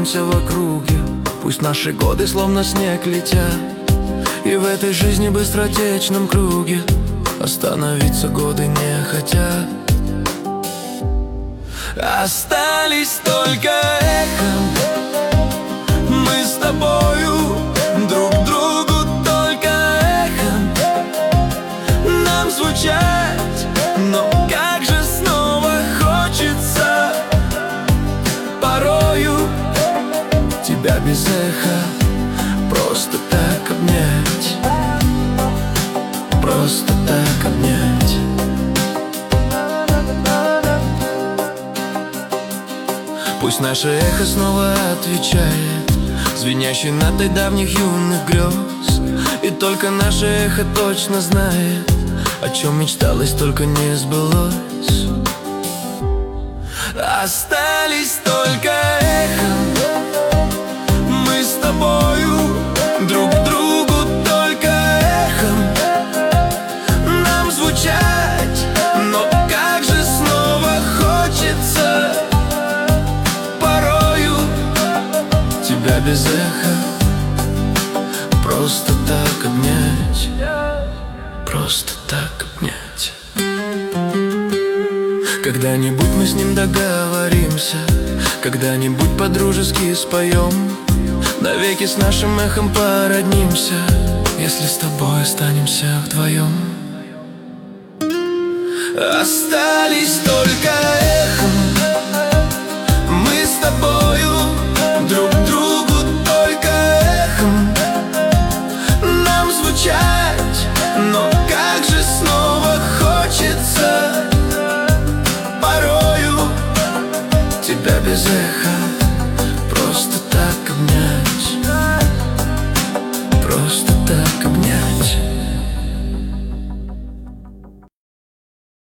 крутимся в округе. Пусть наши годы словно снег летят, и в этой жизни быстротечном круге остановиться годы не хотят. Остались только эхом мы с тобою, друг другу только эхом нам звучать. Но как же снова хочется порою тебя без эха просто так обнять, просто так обнять. Пусть наше эхо снова отвечает, звенящий над той давних юных грез, и только наше эхо точно знает, о чем мечталось, только не сбылось. Остались только эхом мы с тобою, друг другу только эхом нам звучать. Но как же снова хочется порою тебя без эха просто так обнять, просто так обнять. Когда-нибудь мы с ним договоримся, когда-нибудь по-дружески споем, навеки с нашим эхом породнимся, если с тобой останемся вдвоем. Остались только эхом мы с тобою, друг другу только эхом нам звучать. Но как же снова хочется порою тебя без эха просто так обнять, просто так обнять.